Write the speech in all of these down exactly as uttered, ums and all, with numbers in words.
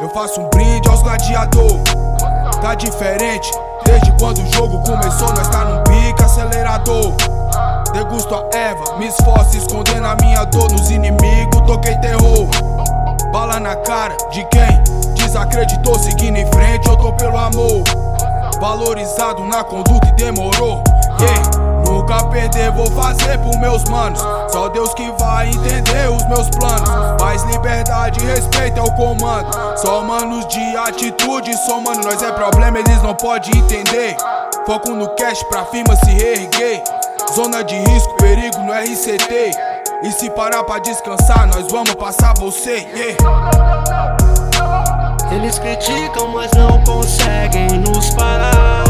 Eu faço um brinde aos gladiador. Tá diferente, desde quando o jogo começou. Nós tá num pique acelerador. Degusto a erva, me esforço escondendo a minha dor. Nos inimigos toquei terror. Bala na cara de quem desacreditou. Seguindo em frente, eu tô pelo amor. Valorizado na conduta e demorou. Yeah. Nunca perder, vou fazer por meus manos. Só Deus que vai entender os meus planos. Paz, liberdade e respeito é o comando. Só manos de atitude somando. Nós é problema, eles não podem entender. Foco no cash pra firma se reerguer. Zona de risco, perigo no R C T. E se parar pra descansar, nós vamos passar você, yeah. Eles criticam, mas não conseguem nos parar.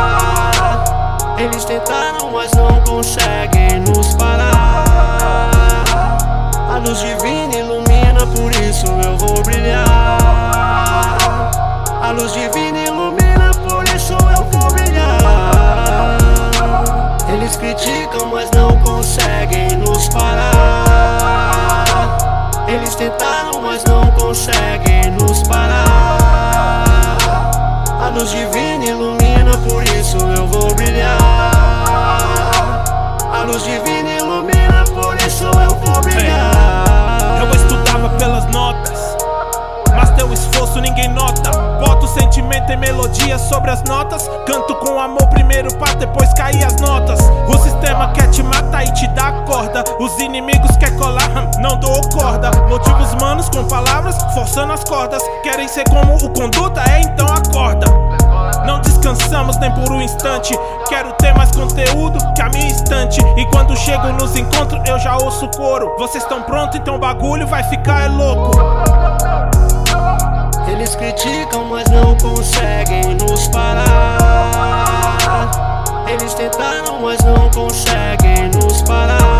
Eles tentaram, mas não conseguem nos parar. A luz divina ilumina, por isso eu vou brilhar. A luz divina ilumina, por isso eu vou brilhar. Eles criticam, mas não conseguem nos parar. Eles tentaram, mas não conseguem nos parar. A luz divina ilumina, por isso eu vou brilhar. A luz divina ilumina, por isso eu vou brilhar. Eu estudava pelas notas, mas teu esforço ninguém nota. Boto sentimento em melodia sobre as notas. Canto com amor primeiro pra depois cair as notas. O sistema quer te matar e te dá corda. Os inimigos quer colar, não dou corda. Motivos manos com palavras, forçando as cordas. Querem ser como o conduta, é então acorda. Não descansamos nem por um instante. Quero ter mais conteúdo que a minha estante. E quando chego nos encontros eu já ouço o coro. Vocês estão prontos, então o bagulho vai ficar é louco. Eles criticam, mas não conseguem nos parar. Eles tentaram, mas não conseguem nos parar.